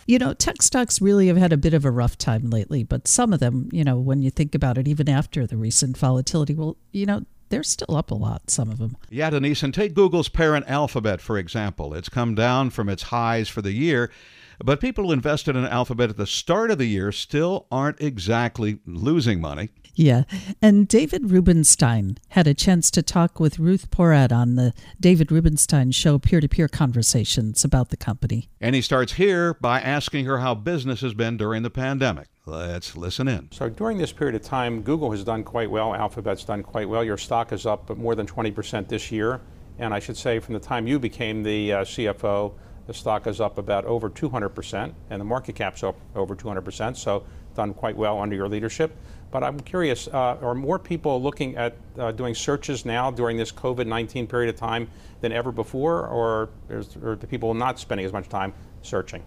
Tech stocks really have had a bit of a rough time lately, but some of them, when you think about it, even after the recent volatility, well, they're still up a lot, some of them. Yeah, Denise, and take Google's parent Alphabet, for example. It's come down from its highs for the year, but people who invested in Alphabet at the start of the year still aren't exactly losing money. Yeah, and David Rubenstein had a chance to talk with Ruth Porat on the David Rubenstein Show peer-to-peer conversations about the company. And he starts here by asking her how business has been during the pandemic. Let's listen in. So during this period of time, Google has done quite well. Alphabet's done quite well. Your stock is up more than 20% this year. And I should say from the time you became the CFO, the stock is up about over 200%, and the market cap's up over 200%, so done quite well under your leadership. But I'm curious, are more people looking at doing searches now during this COVID-19 period of time than ever before, or are the people not spending as much time searching?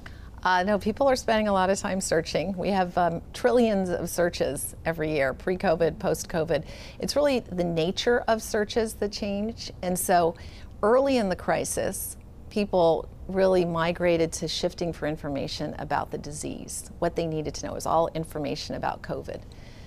No, people are spending a lot of time searching. We have trillions of searches every year, pre-COVID, post-COVID. It's really the nature of searches that change. And so early in the crisis, people really migrated to shifting for information about the disease. What they needed to know was all information about COVID.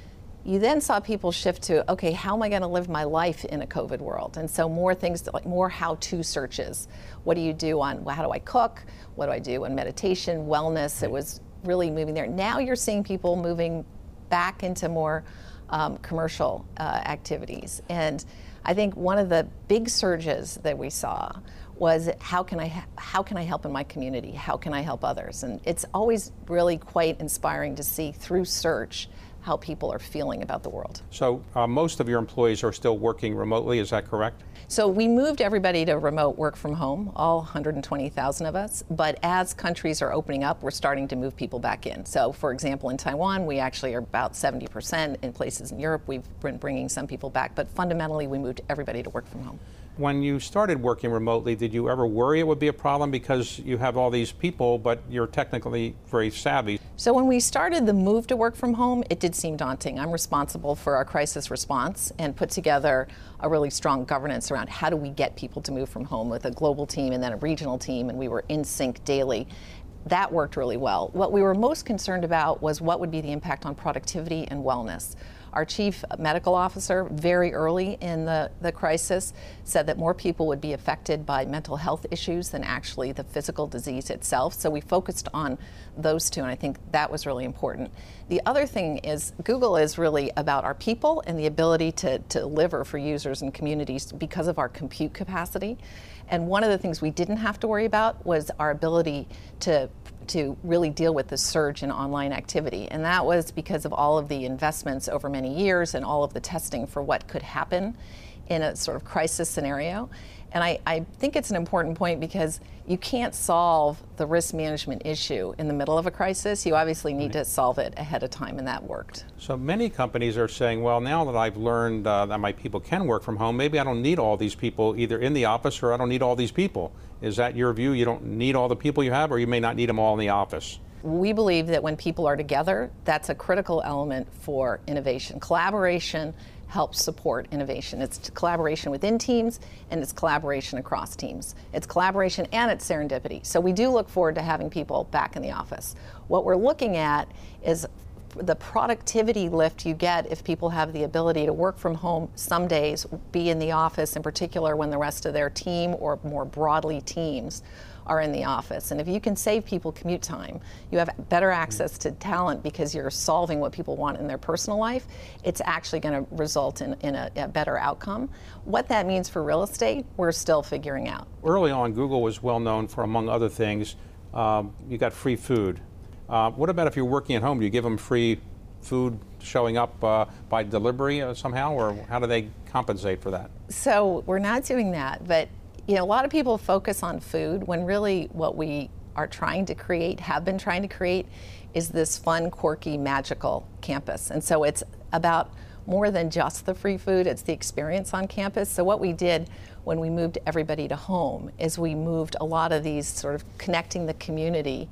You then saw people shift to, okay, how am I going to live my life in a COVID world? And so more things like more how-to searches. What do you do on, how do I cook? What do I do on meditation, wellness? It was really moving there. Now you're seeing people moving back into more commercial activities. And I think one of the big surges that we saw was how can I help in my community? How can I help others? And it's always really quite inspiring to see through search how people are feeling about the world. So most of your employees are still working remotely, is that correct? So we moved everybody to remote work from home, all 120,000 of us, but as countries are opening up, we're starting to move people back in. So for example, in Taiwan, we actually are about 70%. In places in Europe, we've been bringing some people back, but fundamentally we moved everybody to work from home. When you started working remotely, did you ever worry it would be a problem because you have all these people, but you're technically very savvy? So when we started the move to work from home, it did seem daunting. I'm responsible for our crisis response and put together a really strong governance around how do we get people to move from home with a global team and then a regional team, and we were in sync daily. That worked really well. What we were most concerned about was what would be the impact on productivity and wellness. Our chief medical officer, very early in the crisis, said that more people would be affected by mental health issues than actually the physical disease itself. So we focused on those two, and I think that was really important. The other thing is Google is really about our people and the ability to deliver for users and communities because of our compute capacity. And one of the things we didn't have to worry about was our ability to really deal with the surge in online activity. And that was because of all of the investments over many years and all of the testing for what could happen in a sort of crisis scenario. And I think it's an important point because you can't solve the risk management issue in the middle of a crisis. You obviously need to solve it ahead of time, and that worked. So many companies are saying, well, now that I've learned that my people can work from home, maybe I don't need all these people either in the office or I don't need all these people. Is that your view? You don't need all the people you have, or you may not need them all in the office? We believe that when people are together, that's a critical element for innovation. Collaboration helps support innovation. It's collaboration within teams, and it's collaboration across teams. It's collaboration and it's serendipity. So we do look forward to having people back in the office. What we're looking at is the productivity lift you get if people have the ability to work from home some days, be in the office, in particular when the rest of their team or more broadly teams are in the office. And if you can save people commute time, you have better access to talent because you're solving what people want in their personal life, it's actually going to result in a better outcome. What that means for real estate, we're still figuring out. Early on, Google was well known for, among other things, you got free food. What about if you're working at home? Do you give them free food showing up by delivery somehow, or how do they compensate for that? So we're not doing that, but a lot of people focus on food when really what we are trying to create, have been trying to create, is this fun, quirky, magical campus. And so it's about more than just the free food, it's the experience on campus. So what we did when we moved everybody to home is we moved a lot of these sort of connecting the community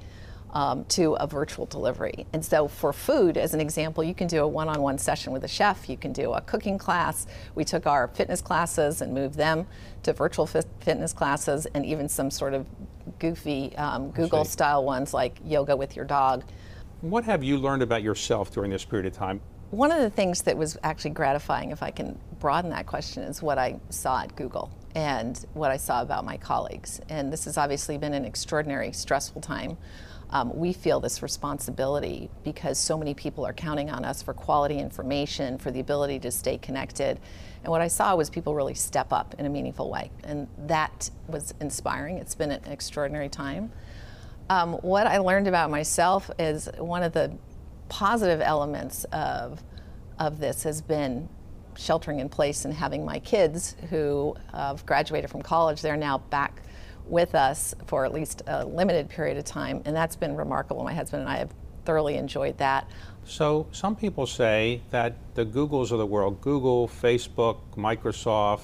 to a virtual delivery. And so for food, as an example, you can do a one-on-one session with a chef, you can do a cooking class. We took our fitness classes and moved them to virtual fitness classes, and even some sort of goofy Google-style ones like yoga with your dog. What have you learned about yourself during this period of time? One of the things that was actually gratifying, if I can broaden that question, is what I saw at Google and what I saw about my colleagues. And this has obviously been an extraordinary, stressful time. We feel this responsibility because so many people are counting on us for quality information, for the ability to stay connected. And what I saw was people really step up in a meaningful way. And that was inspiring. It's been an extraordinary time. What I learned about myself is one of the positive elements of this has been sheltering in place and having my kids who have graduated from college. They're now back with us for at least a limited period of time, and that's been remarkable. My husband and I have thoroughly enjoyed that. So some people say that the Googles of the world, Google, Facebook, Microsoft,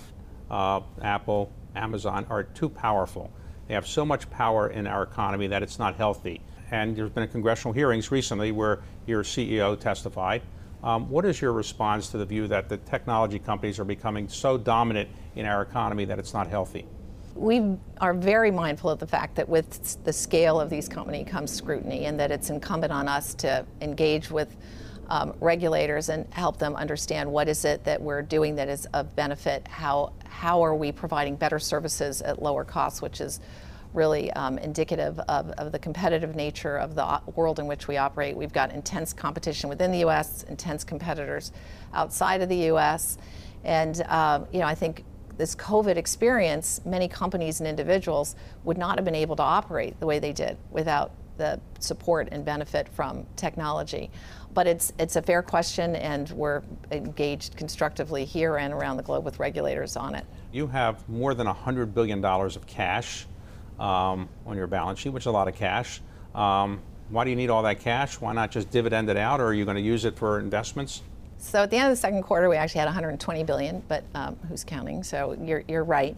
Apple, Amazon, are too powerful. They have so much power in our economy that it's not healthy. And there's been congressional hearings recently where your CEO testified. What is your response to the view that the technology companies are becoming so dominant in our economy that it's not healthy? We are very mindful of the fact that with the scale of these companies comes scrutiny, and that it's incumbent on us to engage with regulators and help them understand what is it that we're doing that is of benefit, how are we providing better services at lower costs, which is really indicative of the competitive nature of the world in which we operate. We've got intense competition within the U.S., intense competitors outside of the U.S., and I think this COVID experience, many companies and individuals would not have been able to operate the way they did without the support and benefit from technology. But it's a fair question, and we're engaged constructively here and around the globe with regulators on it. You have more than $100 billion of cash on your balance sheet, which is a lot of cash. Why do you need all that cash? Why not just dividend it out, or are you going to use it for investments? So at the end of the second quarter, we actually had 120 billion, but who's counting? So you're right.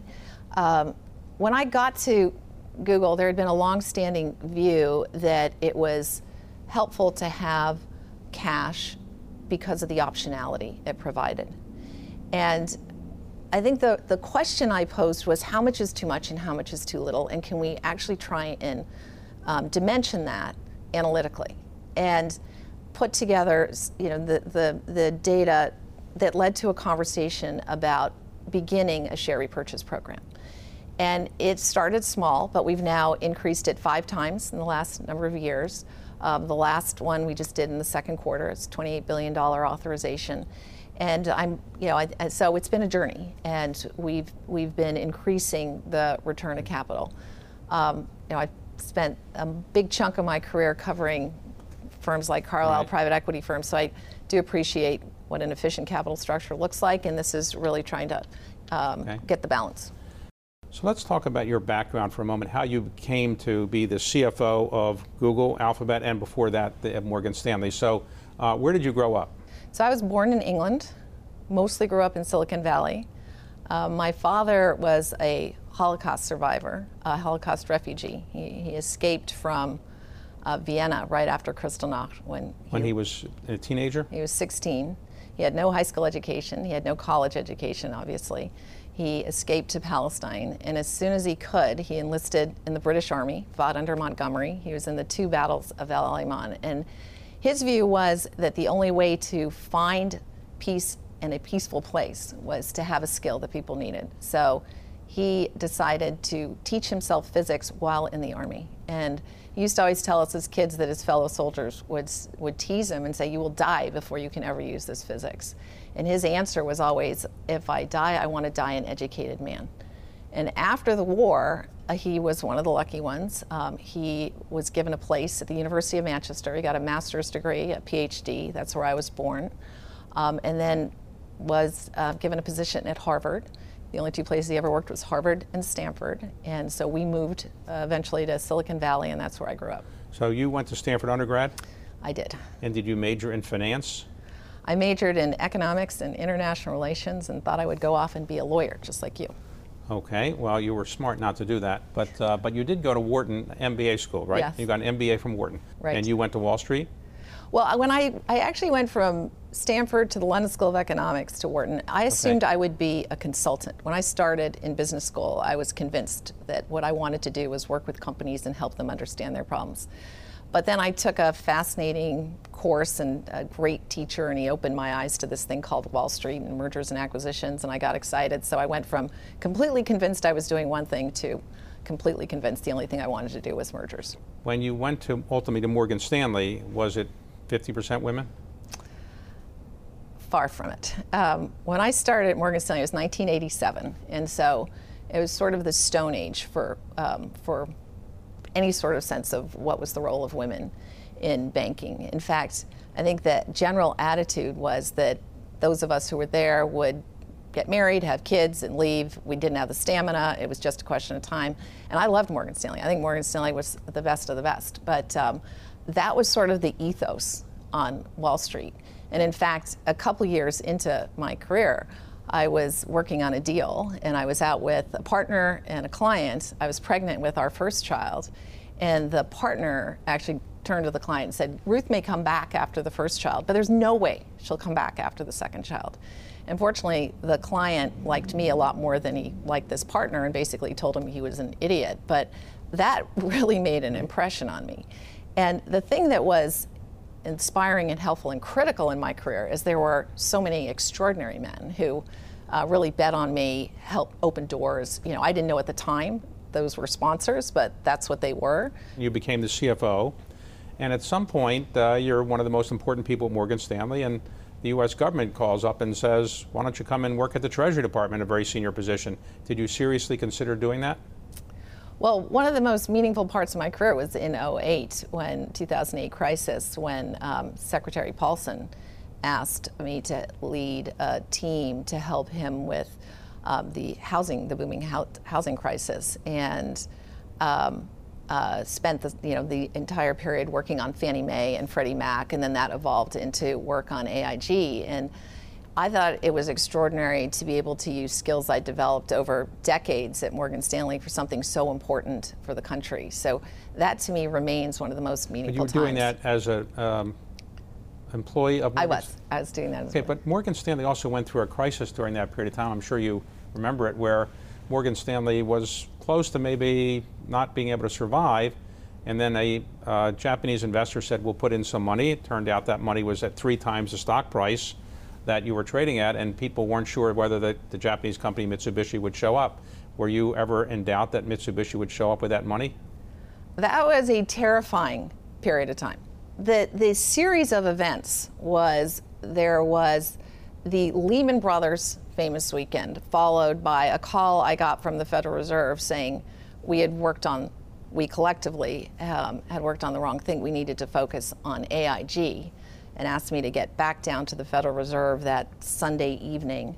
When I got to Google, there had been a long-standing view that it was helpful to have cash because of the optionality it provided. And I think the question I posed was how much is too much and how much is too little, and can we actually try and dimension that analytically and put together, the data that led to a conversation about beginning a share repurchase program. And it started small, but we've now increased it 5 times in the last number of years. The last one we just did in the second quarter, it's $28 billion authorization. And so it's been a journey, and we've been increasing the return of capital. I've spent a big chunk of my career covering firms like Carlyle, right, private equity firms, so I do appreciate what an efficient capital structure looks like, and this is really trying to get the balance. So let's talk about your background for a moment, how you came to be the CFO of Google, Alphabet, and before that, at Morgan Stanley. So where did you grow up? So I was born in England, mostly grew up in Silicon Valley. My father was a Holocaust survivor, a Holocaust refugee. He escaped from Vienna right after Kristallnacht when he was a teenager? He was 16. He had no high school education. He had no college education, obviously. He escaped to Palestine, and as soon as he could, he enlisted in the British Army, fought under Montgomery. He was in the 2 battles of El Alamein, and his view was that the only way to find peace in a peaceful place was to have a skill that people needed. So he decided to teach himself physics while in the Army. And he used to always tell us as kids that his fellow soldiers would tease him and say, "You will die before you can ever use this physics." And his answer was always, "If I die, I want to die an educated man." And after the war, he was one of the lucky ones. He was given a place at the University of Manchester. He got a master's degree, a PhD. That's where I was born. And then was given a position at Harvard. The only 2 places he ever worked was Harvard and Stanford. And so we moved eventually to Silicon Valley, and that's where I grew up. So you went to Stanford undergrad? I did. And did you major in finance? I majored in economics and international relations and thought I would go off and be a lawyer, just like you. Okay, well, you were smart not to do that, but you did go to Wharton MBA school, right? Yes. You got an MBA from Wharton. Right. And you went to Wall Street? Well, when I actually went from Stanford to the London School of Economics to Wharton, I assumed I would be a consultant. When I started in business school, I was convinced that what I wanted to do was work with companies and help them understand their problems. But then I took a fascinating course and a great teacher, and he opened my eyes to this thing called Wall Street and mergers and acquisitions, and I got excited. So I went from completely convinced I was doing one thing to completely convinced the only thing I wanted to do was mergers. When you went to ultimately to Morgan Stanley, was it 50% women? Far from it. When I started at Morgan Stanley, it was 1987, and so it was sort of the Stone Age for any sort of sense of what was the role of women in banking. In fact, I think that general attitude was that those of us who were there would get married, have kids, and leave. We didn't have the stamina. It was just a question of time. And I loved Morgan Stanley. I think Morgan Stanley was the best of the best. But that was sort of the ethos on Wall Street. And in fact, a couple years into my career, I was working on a deal, and I was out with a partner and a client. I was pregnant with our first child, and the partner actually turned to the client and said, Ruth may come back after the first child, but there's no way she'll come back after the second child. Unfortunately, the client liked me a lot more than he liked this partner and basically told him he was an idiot. But that really made an impression on me. And the thing that was inspiring and helpful and critical in my career is there were so many extraordinary men who really bet on me, helped open doors. You know, I didn't know at the time those were sponsors, but that's what they were. You became the CFO, and at some point you're one of the most important people at Morgan Stanley, and the U.S. government calls up and says, why don't you come and work at the Treasury Department, a very senior position. Did you seriously consider doing that? Well, one of the most meaningful parts of my career was in 2008 crisis, when Secretary Paulson asked me to lead a team to help him with the booming housing crisis, and spent the entire period working on Fannie Mae and Freddie Mac, and then that evolved into work on AIG. And I thought it was extraordinary to be able to use skills I developed over decades at Morgan Stanley for something so important for the country. So that, to me, remains one of the most meaningful times. But you were doing that as an employee of Morgan Stanley? I was doing that as well. Okay, but Morgan Stanley also went through a crisis during that period of time. I'm sure you remember it, where Morgan Stanley was close to maybe not being able to survive, and then a Japanese investor said, we'll put in some money. It turned out that money was at 3 times the stock price that you were trading at, and people weren't sure whether the Japanese company Mitsubishi would show up. Were you ever in doubt that Mitsubishi would show up with that money? That was a terrifying period of time. The series of events was, there was the Lehman Brothers famous weekend, followed by a call I got from the Federal Reserve saying we collectively had worked on the wrong thing. We needed to focus on AIG, and asked me to get back down to the Federal Reserve that Sunday evening.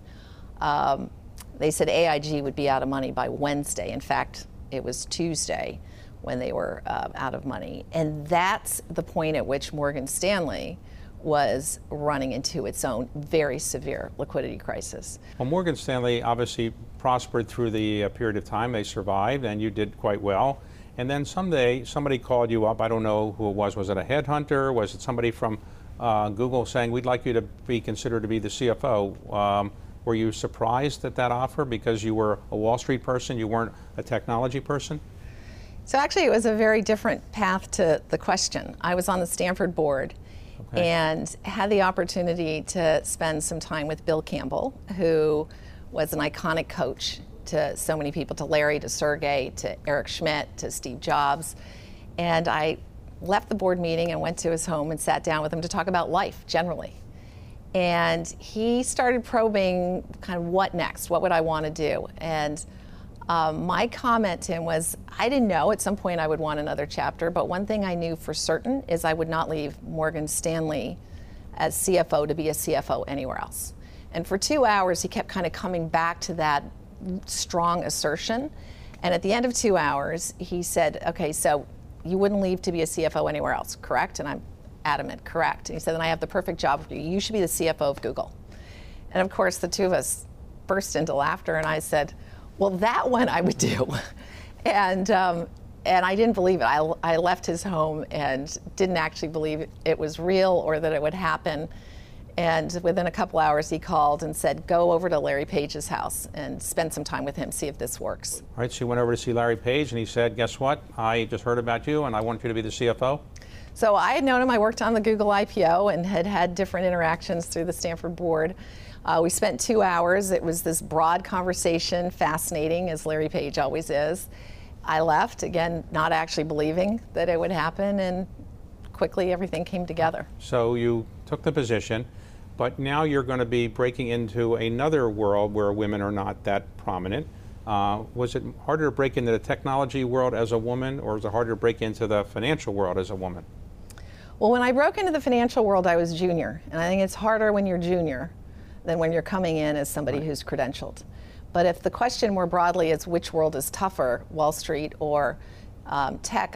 They said AIG would be out of money by Wednesday. In fact, it was Tuesday when they were out of money. And that's the point at which Morgan Stanley was running into its own very severe liquidity crisis. Well, Morgan Stanley obviously prospered through the period of time. They survived, and you did quite well. And then someday, somebody called you up. I don't know who it was. Was it a headhunter? Was it somebody from Google saying, we'd like you to be considered to be the CFO? Were you surprised at that offer because you were a Wall Street person, you weren't a technology person? So actually, it was a very different path to the question. I was on the Stanford board and had the opportunity to spend some time with Bill Campbell, who was an iconic coach to so many people, to Larry, to Sergey, to Eric Schmidt, to Steve Jobs. And I left the board meeting and went to his home and sat down with him to talk about life generally. And he started probing kind of what next, what would I want to do? And my comment to him was, I didn't know, at some point I would want another chapter, but one thing I knew for certain is I would not leave Morgan Stanley as CFO to be a CFO anywhere else. And for 2 hours, he kept kind of coming back to that strong assertion. And at the end of 2 hours, he said, okay, so you wouldn't leave to be a CFO anywhere else, correct? And I'm adamant, correct. And he said, then I have the perfect job for you. You should be the CFO of Google. And of course, the two of us burst into laughter, and I said, well, that one I would do. And and I didn't believe it. I left his home and didn't actually believe it was real or that it would happen. And within a couple hours, he called and said, go over to Larry Page's house and spend some time with him, see if this works. All right, so you went over to see Larry Page, and he said, guess what? I just heard about you, and I want you to be the CFO? So I had known him. I worked on the Google IPO and had had different interactions through the Stanford board. We spent 2 hours. It was this broad conversation, fascinating, as Larry Page always is. I left, again, not actually believing that it would happen, and quickly everything came together. So you took the position, but now you're going to be breaking into another world where women are not that prominent. Was it harder to break into the technology world as a woman, or was it harder to break into the financial world as a woman? Well, when I broke into the financial world, I was junior, and I think it's harder when you're junior than when you're coming in as somebody who's credentialed. But if the question more broadly is which world is tougher, Wall Street or tech,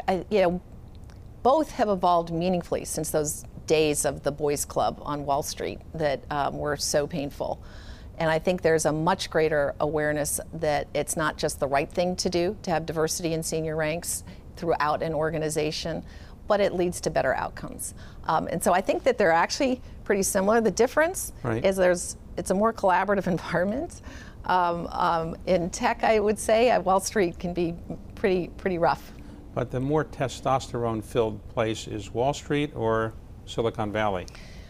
both have evolved meaningfully since those days of the boys club on Wall Street that were so painful. And I think there's a much greater awareness that it's not just the right thing to do to have diversity in senior ranks throughout an organization, but it leads to better outcomes. And so I think that they're actually pretty similar. The difference is it's a more collaborative environment. In tech, I would say, Wall Street can be pretty rough. But the more testosterone-filled place is Wall Street or Silicon Valley?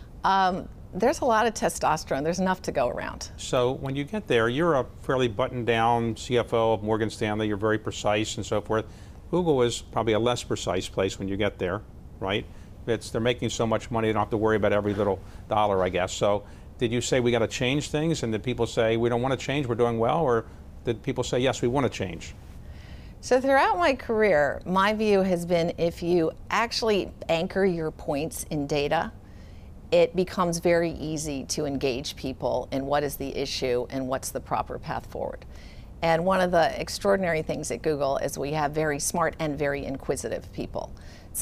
There's a lot of testosterone. There's enough to go around. So when you get there, you're a fairly buttoned-down CFO of Morgan Stanley. You're very precise and so forth. Google is probably a less precise place when you get there, right? They're making so much money, they don't have to worry about every little dollar, I guess. So did you say we got to change things, and did people say we don't want to change, we're doing well, or did people say yes, we want to change? So throughout my career, my view has been if you actually anchor your points in data, it becomes very easy to engage people in what is the issue and what's the proper path forward. And one of the extraordinary things at Google is we have very smart and very inquisitive people.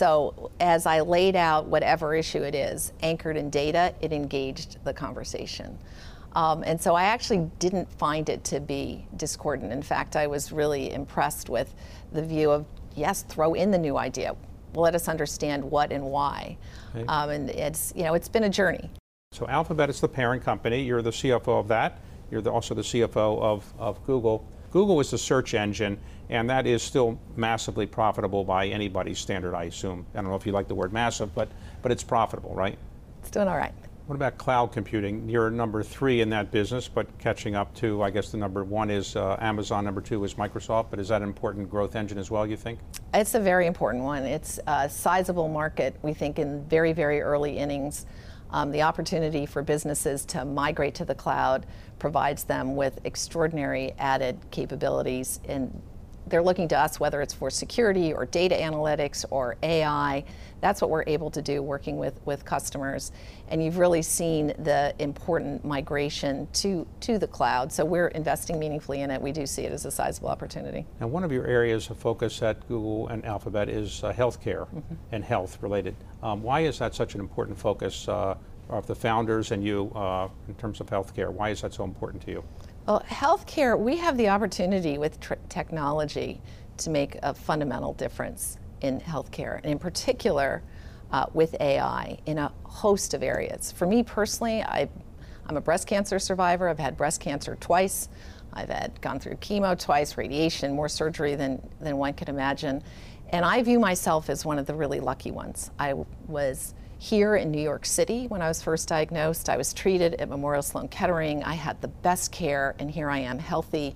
So as I laid out whatever issue it is, anchored in data, it engaged the conversation. And so I actually didn't find it to be discordant. In fact, I was really impressed with the view of, yes, throw in the new idea. Let us understand what and why. Okay. And it's been a journey. So Alphabet is the parent company. You're the CFO of that. You're also the CFO of Google. Google is the search engine, and that is still massively profitable by anybody's standard, I assume. I don't know if you like the word massive, but it's profitable, right? It's doing all right. What about cloud computing? You're number 3 in that business, but catching up to, I guess the number 1 is Amazon, number 2 is Microsoft, but is that an important growth engine as well, you think? It's a very important one. It's a sizable market, we think, in very, very early innings. The opportunity for businesses to migrate to the cloud provides them with extraordinary added capabilities, and they're looking to us, whether it's for security or data analytics or AI. That's what we're able to do working with customers. And you've really seen the important migration to the cloud. So we're investing meaningfully in it. We do see it as a sizable opportunity. Now, one of your areas of focus at Google and Alphabet is healthcare and health related. Why is that such an important focus of the founders and you in terms of healthcare? Why is that so important to you? Well, healthcare, we have the opportunity with technology to make a fundamental difference in healthcare, and in particular with AI in a host of areas. For me personally, I'm a breast cancer survivor. I've had breast cancer twice. I've gone through chemo twice, radiation, more surgery than one could imagine. And I view myself as one of the really lucky ones. I was here in New York City when I was first diagnosed. I was treated at Memorial Sloan Kettering. I had the best care, and here I am healthy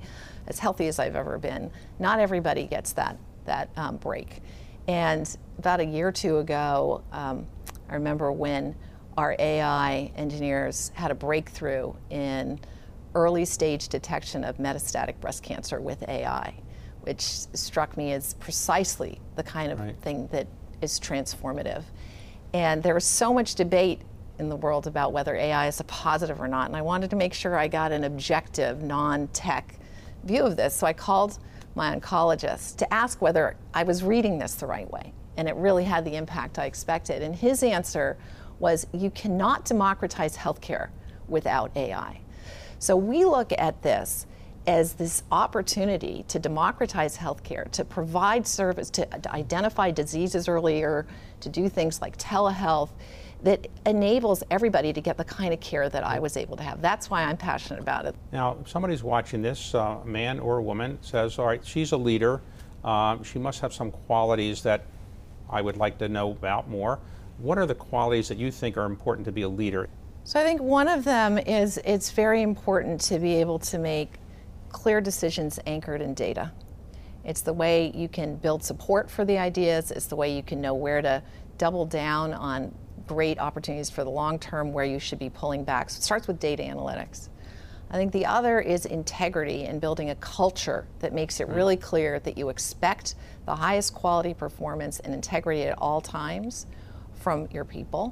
as I've ever been. Not everybody gets that break. And about a year or two ago, I remember when our AI engineers had a breakthrough in early stage detection of metastatic breast cancer with AI, which struck me as precisely the kind of thing that is transformative. And there was so much debate in the world about whether AI is a positive or not, and I wanted to make sure I got an objective, non-tech view of this. So I called my oncologist to ask whether I was reading this the right way, and it really had the impact I expected. And his answer was, you cannot democratize healthcare without AI. So we look at this as this opportunity to democratize healthcare, to provide service, to identify diseases earlier, to do things like telehealth, that enables everybody to get the kind of care that I was able to have. That's why I'm passionate about it. Now, if somebody's watching this, a man or a woman, says, all right, she's a leader. She must have some qualities that I would like to know about more. What are the qualities that you think are important to be a leader? So I think one of them is it's very important to be able to make clear decisions anchored in data. It's the way you can build support for the ideas. It's the way you can know where to double down on great opportunities for the long term, where you should be pulling back. So it starts with data analytics. I think the other is integrity and building a culture that makes it really clear that you expect the highest quality performance and integrity at all times from your people.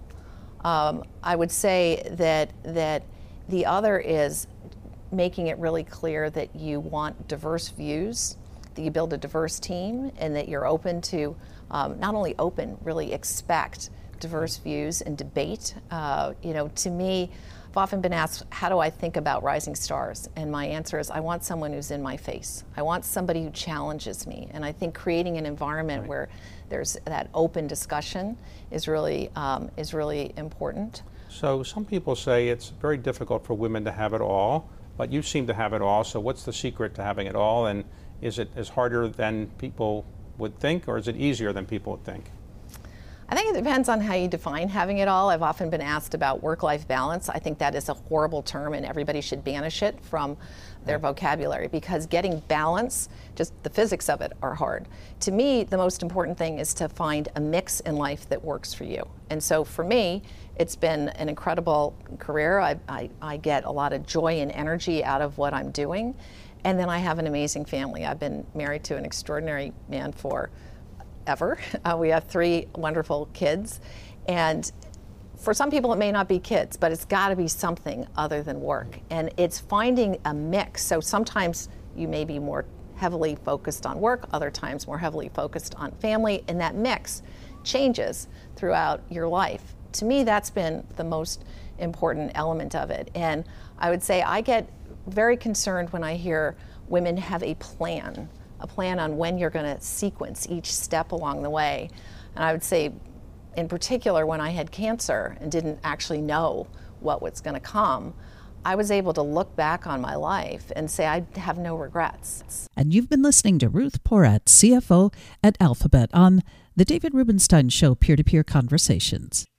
I would say that the other is making it really clear that you want diverse views, that you build a diverse team, and that you're open to, not only open, really expect diverse views and debate. To me, I've often been asked, how do I think about rising stars? And my answer is, I want someone who's in my face. I want somebody who challenges me. And I think creating an environment where there's that open discussion is really important. So some people say it's very difficult for women to have it all, but you seem to have it all. So what's the secret to having it all? And is it as harder than people would think, or is it easier than people would think? I think it depends on how you define having it all. I've often been asked about work-life balance. I think that is a horrible term, and everybody should banish it from their vocabulary, because getting balance, just the physics of it, are hard. To me, the most important thing is to find a mix in life that works for you. And so for me, it's been an incredible career. I get a lot of joy and energy out of what I'm doing. And then I have an amazing family. I've been married to an extraordinary man for ever. We have 3 wonderful kids. And for some people it may not be kids, but it's got to be something other than work. And it's finding a mix. So sometimes you may be more heavily focused on work, other times more heavily focused on family, and that mix changes throughout your life. To me, that's been the most important element of it. And I would say I get very concerned when I hear women have a plan on when you're going to sequence each step along the way. And I would say, in particular, when I had cancer and didn't actually know what was going to come, I was able to look back on my life and say I have no regrets. And you've been listening to Ruth Porat, CFO at Alphabet, on the David Rubenstein Show Peer-to-Peer Conversations.